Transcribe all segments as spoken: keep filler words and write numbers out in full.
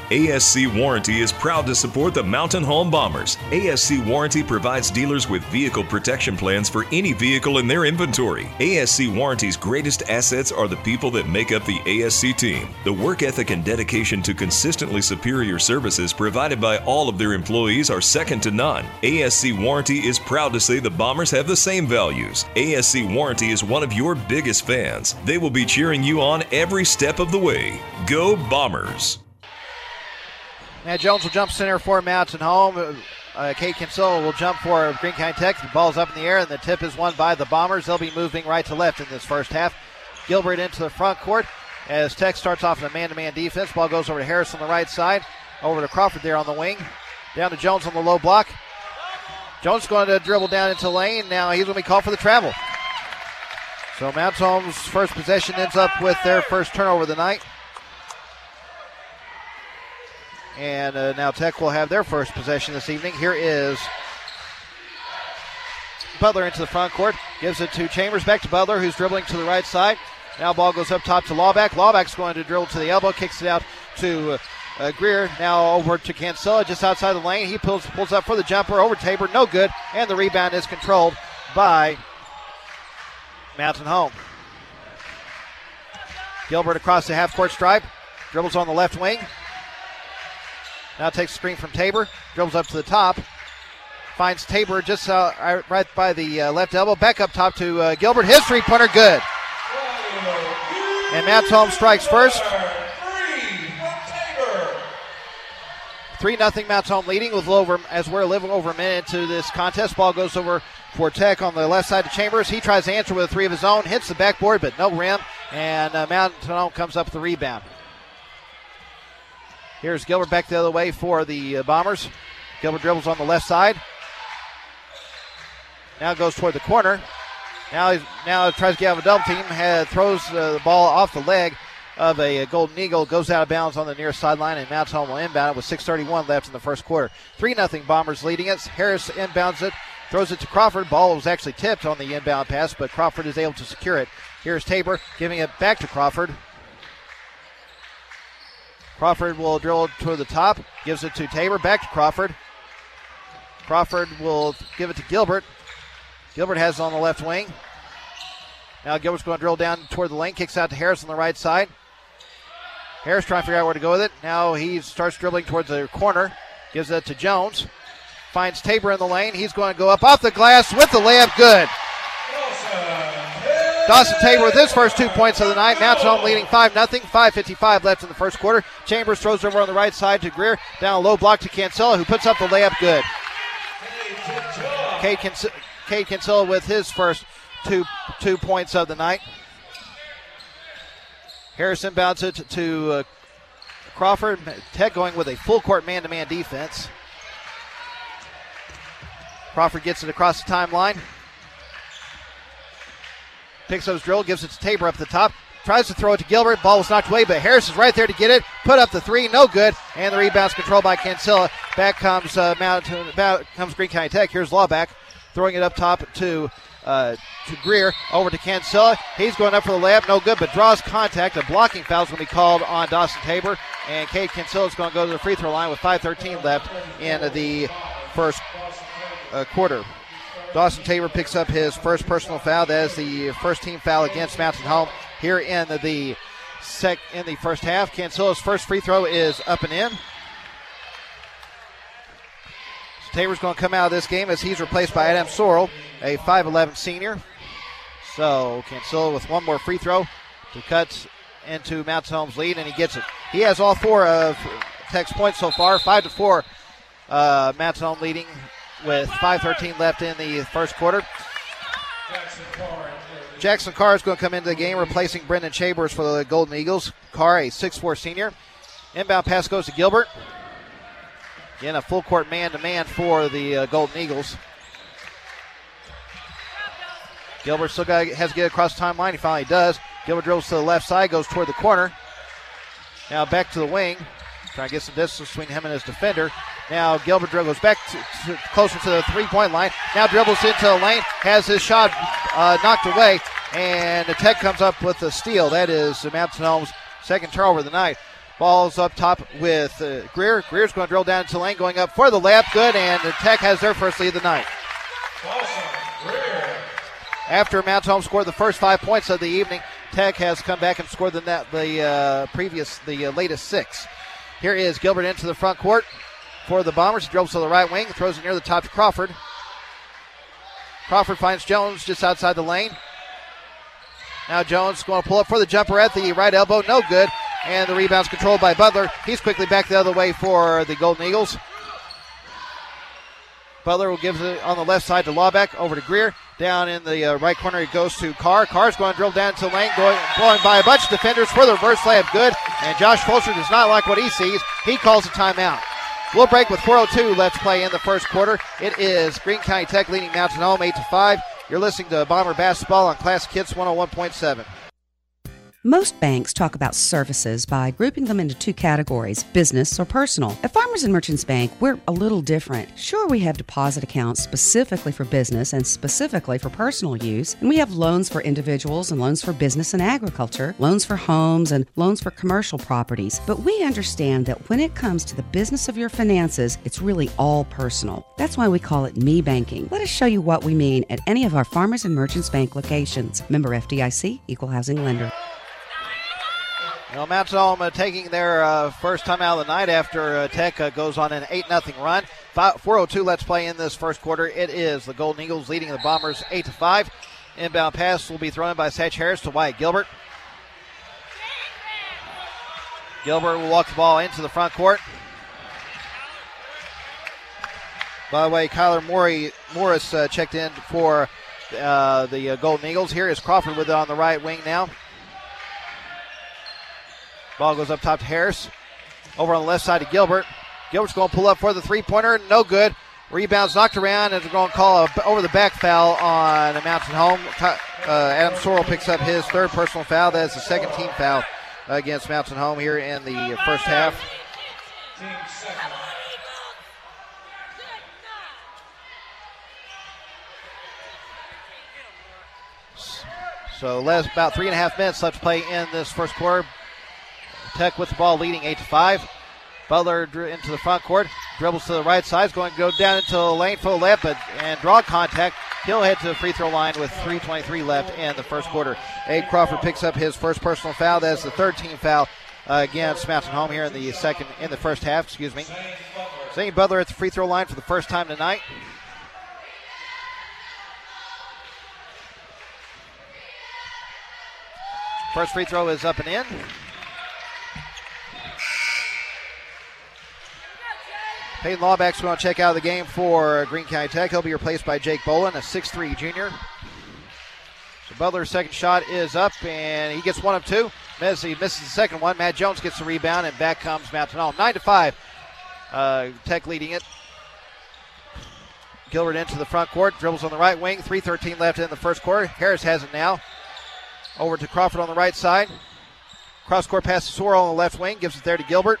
A S C Warranty is proud to support the Mountain Home Bombers. A S C Warranty provides dealers with vehicle protection plans for any vehicle in their inventory. A S C Warranty's greatest assets are the people that make up the A S C team. The work ethic and dedication to consistently superior services provided by all of their employees are second to none. A S C Warranty is proud to say the Bombers have the same values. A S C Warranty is one of your biggest fans. They will be cheering you on every step of the way. Go Bombers! Matt Jones will jump center for Mountain Home. Uh, Kate Kinsella will jump for Greene County Tech. The ball's up in the air, and the tip is won by the Bombers. They'll be moving right to left in this first half. Gilbert into the front court as Tech starts off in a man-to-man defense. Ball goes over to Harris on the right side. Over to Crawford there on the wing. Down to Jones on the low block. Jones going to dribble down into the lane. Now he's going to be called for the travel. So Mountain Home's first possession ends up with their first turnover of the night. And uh, now Tech will have their first possession this evening. Here is Butler into the front court. Gives it to Chambers. Back to Butler, who's dribbling to the right side. Now ball goes up top to Lawback. Lawback's going to dribble to the elbow. Kicks it out to uh, uh, Greer. Now over to Cancella just outside the lane. He pulls, pulls up for the jumper. Over Tabor. No good. And the rebound is controlled by Mountain Home. Gilbert across the half-court stripe. Dribbles on the left wing. Now takes a screen from Tabor. Dribbles up to the top. Finds Tabor just uh, right by the uh, left elbow. Back up top to uh, Gilbert. His three-pointer good. And Mountain Home strikes first. three nothing Mountain Home leading with over, as we're living over a minute into this contest. Ball goes over for Tech on the left side to Chambers. He tries to answer with a three of his own. Hits the backboard, but no rim. And uh, Mountain Home comes up with the rebound. Here's Gilbert back the other way for the uh, Bombers. Gilbert dribbles on the left side. Now goes toward the corner. Now he now tries to get out of a double team. Has, throws uh, the ball off the leg of a, a Golden Eagle. Goes out of bounds on the near sideline, and Mountain Home will inbound it with six thirty-one left in the first quarter. three nothing Bombers leading it. Harris inbounds it. Throws it to Crawford. Ball was actually tipped on the inbound pass, but Crawford is able to secure it. Here's Tabor giving it back to Crawford. Crawford will dribble to the top, gives it to Tabor, back to Crawford. Crawford will give it to Gilbert. Gilbert has it on the left wing. Now Gilbert's going to drill down toward the lane, kicks out to Harris on the right side. Harris trying to figure out where to go with it. Now he starts dribbling towards the corner, gives it to Jones. Finds Tabor in the lane. He's going to go up off the glass with the layup, good. Dawson Tabor with his first two points of the night. Mountain Home leading five nothing. five fifty-five left in the first quarter. Chambers throws over on the right side to Greer. Down a low block to Cancella, who puts up the layup good. Cade, Cans- Cade Cancella with his first two two points of the night. Harrison bounces it to, to uh, Crawford. Tech going with a full court man-to-man defense. Crawford gets it across the timeline. Picks up his drill, gives it to Tabor up the top. Tries to throw it to Gilbert. Ball was knocked away, but Harris is right there to get it. Put up the three, no good. And the rebound's controlled by Cancella. Back comes uh, Mount, back comes Greene County Tech. Here's Lawback throwing it up top to uh, to Greer. Over to Cancella. He's going up for the layup, no good, but draws contact. A blocking foul is going to be called on Dawson Tabor. And Cade Cancella is going to go to the free throw line with five thirteen left in the first uh, quarter. Dawson Tabor picks up his first personal foul. That is the first team foul against Mountain Home here in the sec in the first half. Cancella's first free throw is up and in. So Tabor's going to come out of this game as he's replaced by Adam Sorrell, a five eleven senior. So Cancella with one more free throw to cut into Mountain Home's lead, and he gets it. He has all four of Tech's points so far, five to four. Uh, Mountain Home leading with five thirteen left in the first quarter. Jackson Carr is going to come into the game, replacing Brendan Chambers for the Golden Eagles. Carr, a six foot four senior. Inbound pass goes to Gilbert. Again, a full court man-to-man for the uh, Golden Eagles. Gilbert still got, has to get across the timeline. He finally does. Gilbert dribbles to the left side, goes toward the corner. Now back to the wing. Trying to get some distance between him and his defender. Now Gilbert dribbles back to, to, closer to the three-point line. Now dribbles into the lane. Has his shot uh, knocked away. And the Tech comes up with a steal. That is Mountain Home's second turnover of the night. Ball's up top with uh, Greer. Greer's going to drill down into the lane, going up for the layup. Good, and the Tech has their first lead of the night. After Mountain Home scored the first five points of the evening, Tech has come back and scored the net, the uh, previous, the uh, latest six. Here is Gilbert into the front court for the Bombers. He dribbles to the right wing, throws it near the top to Crawford. Crawford finds Jones just outside the lane. Now Jones going to pull up for the jumper at the right elbow. No good. And the rebound's controlled by Butler. He's quickly back the other way for the Golden Eagles. Butler will give it on the left side to Lawback, over to Greer. Down in the uh, right corner, it goes to Carr. Carr's going to drill down to the lane, going, blowing by a bunch of defenders for the reverse layup. Good. And Josh Fulcher does not like what he sees. He calls a timeout. We'll break with four oh two. Let's play in the first quarter. It is Greene County Tech leading Mountain Home eight to five. You're listening to Bomber Basketball on Classic Hits one oh one point seven. Most banks talk about services by grouping them into two categories, business or personal. At Farmers and Merchants Bank, we're a little different. Sure, we have deposit accounts specifically for business and specifically for personal use, and we have loans for individuals and loans for business and agriculture, loans for homes and loans for commercial properties. But we understand that when it comes to the business of your finances, it's really all personal. That's why we call it Me Banking. Let us show you what we mean at any of our Farmers and Merchants Bank locations. Member F D I C, Equal Housing Lender. Well, Mountain Home uh, taking their uh, first time out of the night after uh, Tech uh, goes on an eight nothing run. four oh two, let's play in this first quarter. It is the Golden Eagles leading the Bombers eight to five. Inbound pass will be thrown by Satch Harris to Wyatt Gilbert. Gilbert will walk the ball into the front court. By the way, Kyler Morey, Morris uh, checked in for uh, the uh, Golden Eagles. Here is Crawford with it on the right wing now. Ball goes up top to Harris. Over on the left side to Gilbert. Gilbert's going to pull up for the three-pointer. No good. Rebound's knocked around, and they're going to call a over-the-back foul on a Mountain Home. Uh, Adam Sorrell picks up his third personal foul. That is the second team foul against Mountain Home here in the first half. So less about three and a half minutes left to play in this first quarter. Tech with the ball leading eight to five. Butler into the front court. Dribbles to the right side. Is going to go down into the lane for a layup but, and draw contact. He'll head to the free throw line with three twenty-three left in the first quarter. Abe Crawford picks up his first personal foul. That's the third team foul uh, against Mountain Home here in the second, in the first half, excuse me. Zane Butler at the free throw line for the first time tonight. First free throw is up and in. Peyton Lawback's going to check out of the game for Greene County Tech. He'll be replaced by Jake Bolin, a six three junior. So Butler's second shot is up, and he gets one of two. He misses the second one. Matt Jones gets the rebound, and back comes Mountain Home. nine to five. Uh, Tech leading it. Gilbert into the front court. Dribbles on the right wing. three thirteen left in the first quarter. Harris has it now. Over to Crawford on the right side. Cross-court pass to Sorrell on the left wing. Gives it there to Gilbert.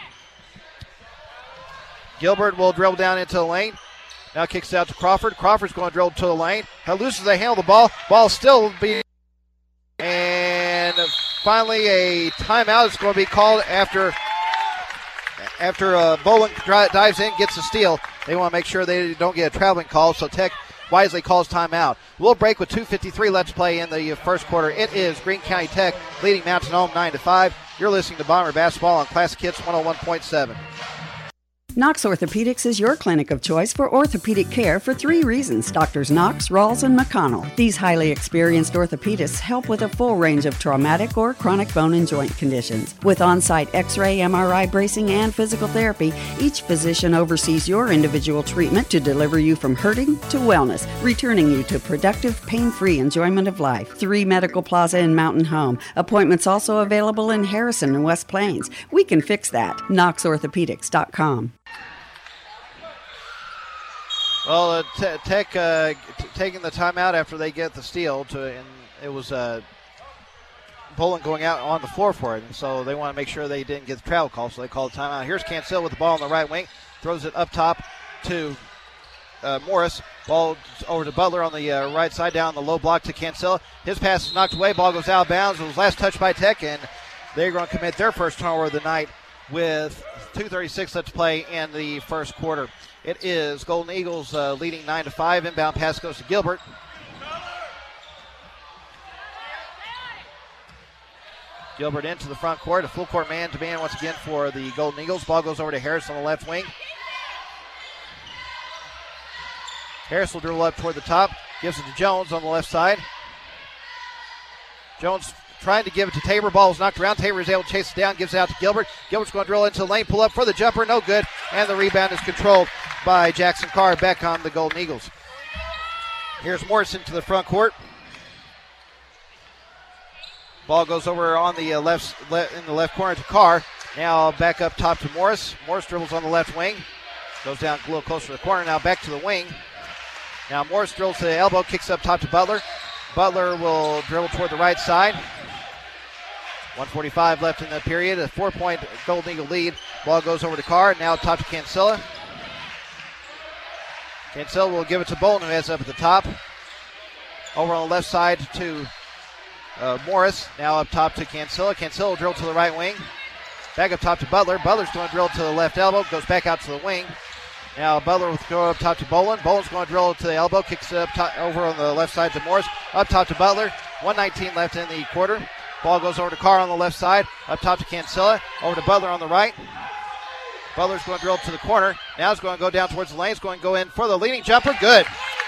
Gilbert will dribble down into the lane. Now kicks it out to Crawford. Crawford's going to dribble to the lane. He loses the handle of the ball. Ball still being. And finally a timeout is going to be called after after uh, Bolin dives in, gets the steal. They want to make sure they don't get a traveling call, so Tech wisely calls timeout. We'll break with two fifty-three. Let's play in the first quarter. It is Greene County Tech leading Mountain Home nine to five. You're listening to Bomber Basketball on Classic Hits one oh one point seven. Knox Orthopedics is your clinic of choice for orthopedic care for three reasons. Doctors Knox, Rawls, and McConnell. These highly experienced orthopedists help with a full range of traumatic or chronic bone and joint conditions. With on-site X-ray, M R I bracing, and physical therapy, each physician oversees your individual treatment to deliver you from hurting to wellness, returning you to productive, pain-free enjoyment of life. Three Medical Plaza in Mountain Home. Appointments also available in Harrison and West Plains. We can fix that. knox orthopedics dot com. Well, uh, t- Tech uh, t- taking the timeout after they get the steal, to, and it was uh, Bolin going out on the floor for it, and so they want to make sure they didn't get the travel call, so they call the timeout. Here's Cancel with the ball on the right wing, throws it up top to uh, Morris. Ball over to Butler on the uh, right side, down the low block to Cancel. His pass is knocked away, ball goes out of bounds. It was last touched by Tech, and They're going to commit their first turnover of the night with two thirty-six left to play in the first quarter. It is Golden Eagles uh, leading nine to five. Inbound pass goes to Gilbert. Gilbert into the front court. A full court man to man once again for the Golden Eagles. Ball goes over to Harris on the left wing. Harris will dribble up toward the top. Gives it to Jones on the left side. Jones trying to give it to Tabor. Ball is knocked around. Tabor is able to chase it down. Gives it out to Gilbert. Gilbert's going to drill into the lane. Pull up for the jumper. No good. And the rebound is controlled by Jackson Carr. Back on the Golden Eagles. Here's Morrison to the front court. Ball goes over on the uh, left le- in the left corner to Carr. Now back up top to Morris. Morris dribbles on the left wing. Goes down a little closer to the corner. Now back to the wing. Now Morris drills to the elbow. Kicks up top to Butler. Butler will dribble toward the right side. one forty-five left in the period. A four-point Golden Eagle lead. Ball goes over to Carr. Now top to Cancilla. Cancilla will give it to Bolton, who heads up at the top. Over on the left side to uh, Morris. Now up top to Cancilla. Cancilla will drill to the right wing. Back up top to Butler. Butler's going to drill to the left elbow. Goes back out to the wing. Now Butler will throw up top to Boland. Boland's going to drill to the elbow. Kicks it up top, over on the left side to Morris. Up top to Butler. one nineteen left in the quarter. Ball goes over to Carr on the left side. Up top to Cancilla. Over to Butler on the right. Butler's going to drill to the corner. Now he's going to go down towards the lane. He's going to go in for the leading jumper. Good.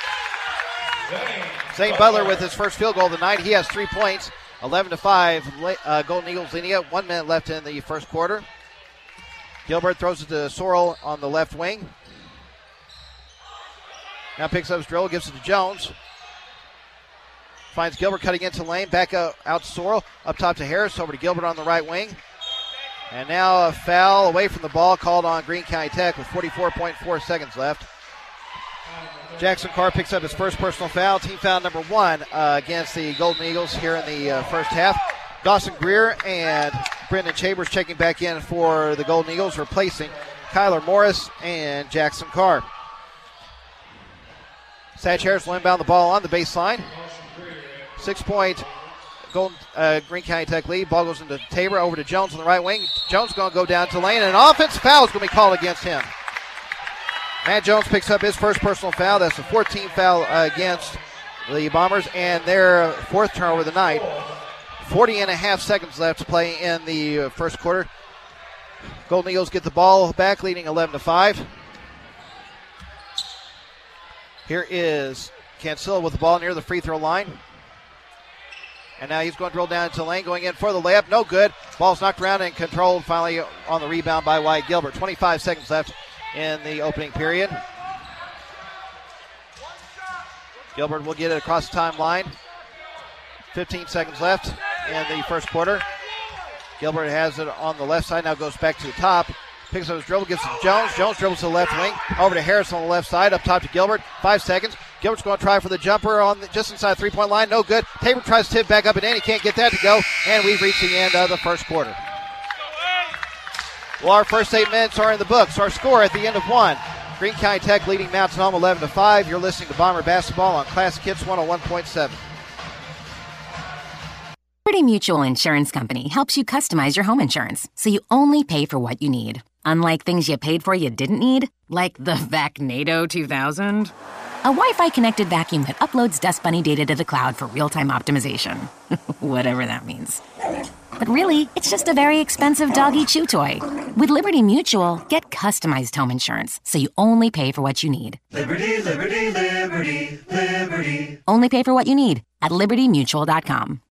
Zane Butler with his first field goal of the night. He has three points. eleven to five. Uh, Golden Eagles leading it. One minute left in the first quarter. Gilbert throws it to Sorrell on the left wing. Now picks up his dribble, gives it to Jones. Finds Gilbert cutting into the lane. Back out, out to Sorrell. Up top to Harris. Over to Gilbert on the right wing. And now a foul away from the ball called on Greene County Tech with forty-four point four seconds left. Jackson Carr picks up his first personal foul. Team foul number one uh, against the Golden Eagles here in the uh, first half. Dawson Greer and Brendan Chambers checking back in for the Golden Eagles, replacing Kyler Morris and Jackson Carr. Satch Harris will inbound the ball on the baseline. Six-point Golden, uh, Greene County Tech lead. Ball goes into Tabor, over to Jones on the right wing. Jones going to go down to the lane, and an offensive foul is going to be called against him. Matt Jones picks up his first personal foul. That's the fourteenth foul uh, against the Bombers, and their fourth turnover of the night. forty and a half seconds left to play in the uh, first quarter. Golden Eagles get the ball back, leading eleven to five. Here is Cancilla with the ball near the free throw line. And now he's going to drill down into the lane, going in for the layup. No good. Ball's knocked around and controlled finally on the rebound by Wyatt Gilbert. twenty-five seconds left in the opening period. Gilbert will get it across the timeline. fifteen seconds left in the first quarter. Gilbert has it on the left side, now goes back to the top. Picks up his dribble, gives it to Jones. Jones dribbles to the left wing. Over to Harris on the left side, up top to Gilbert. Five seconds. Gilbert's going to try for the jumper on the, just inside the three-point line. No good. Tabor tries to tip back up and in. He can't get that to go. And we've reached the end of the first quarter. Well, our first eight minutes are in the books. Our score at the end of one. Greene County Tech leading Mountain Home eleven to five. You're listening to Bomber Basketball on Classic Hits one oh one point seven. Liberty Mutual Insurance Company helps you customize your home insurance so you only pay for what you need. Unlike things you paid for you didn't need, like the Vacnado two thousand. A Wi-Fi connected vacuum that uploads Dust Bunny data to the cloud for real-time optimization. Whatever that means. But really, it's just a very expensive doggy chew toy. With Liberty Mutual, get customized home insurance so you only pay for what you need. Liberty, liberty, liberty, liberty. Only pay for what you need at liberty mutual dot com.